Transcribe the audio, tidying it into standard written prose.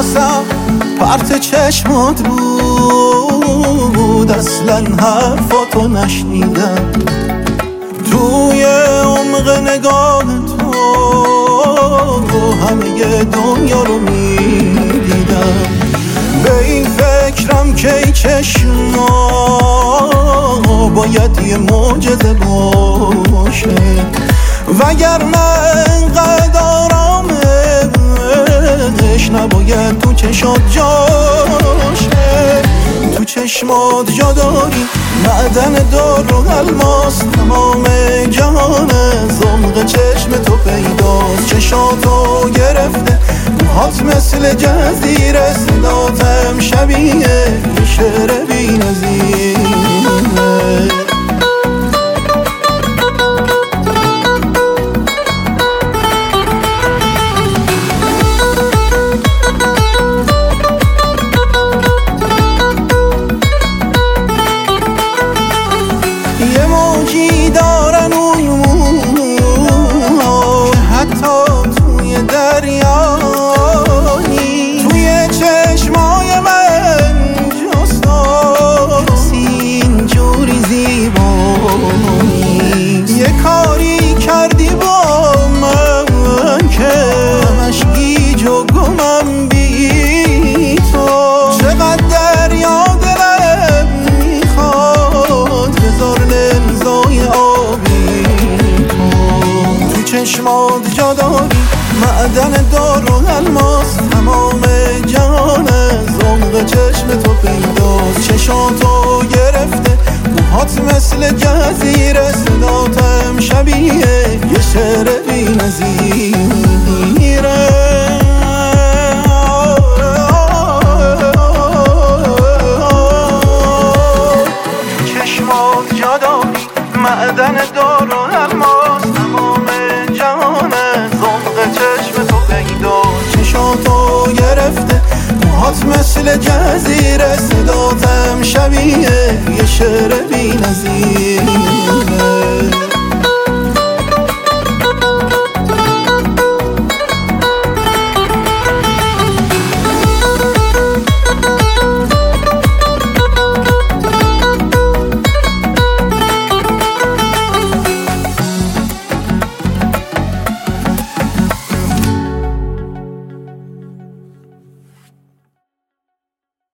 حواسم پرت چشمات بود، اصلا حرفاتو نشنیدم. توی عمق نگاه تو همه دنیا رو میدیدم. به این فکرم که این چشما باید یه معجزه باشه، وگرنه انقدر آرامش نباید تو چشات جاشه. تو چشمات جا داری معدن دار و الماس، تمام جهان زمق چشم تو پیداست. چشاتو گرفته موهات مثل جزیره، صداتم شبیه یه شعر بی نظیره. یه موجی دارن اوی که حتی توی دریانی، توی چشمای من جستاست اینجوری زیبایی. یه کاری کردی با من که همش گیج و گمم بی تو. چقدر دریا دلم میخواد بذار لنزای آبی تو چشمات جا داری معدن دار و الماس، تمام جهان زمق چشم تو پیداست. چشاتو گرفته موهات مثل جزیره، صداتم شبیه یه شعر بی نظیره. چشمات جا داری معدن دار و الماس، تمام جهان زمق چشم تو پیداست. چشاتو گرفته موهات مثل جزیره، صداتم شبیه یه شعر بی نظیره.